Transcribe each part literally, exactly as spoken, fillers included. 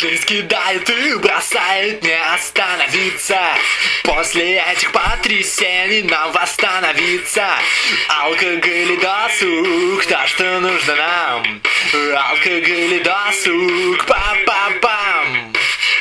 Жизнь кидает и бросает, не остановиться. После этих потрясений нам восстановиться. Алкоголь и досуг, то, что нужно нам. Алкоголь и досуг, па-па-пам.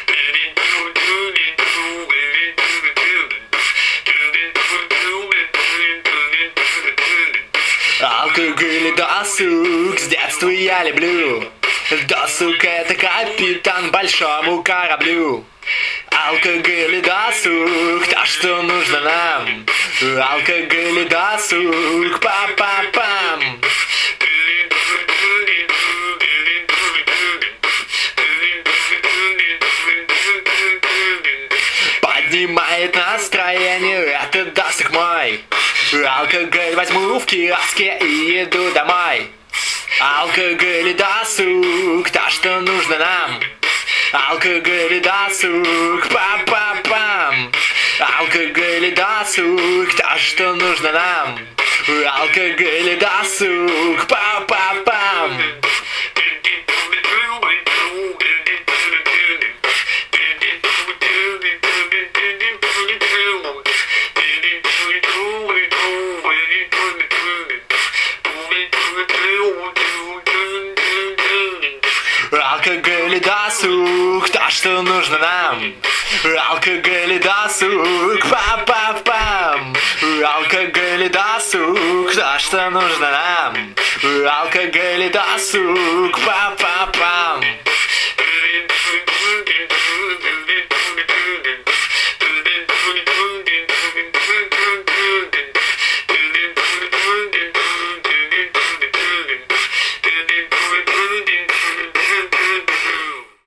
Алкоголь и досуг, с детства я люблю. Досуг — это капитан большому кораблю. Алкоголь и досуг, то, что нужно нам. Алкоголь и досуг, па-па-пам. Поднимает настроение, это досуг мой. Алкоголь возьму в киоске и иду домой. Алкоголь и досуг, то, что нужно нам. Алкоголь и досуг, па-па-пам. Алкоголь и досуг, то, что нужно нам. Алкоголь и досуг, па-па-пам. Алкоголь и досуг, то, что нужно нам. Алкоголь и досуг, па-па-пам. Алкоголь и досуг, то, что нужно нам. Алкоголь и досуг, па-па-пам.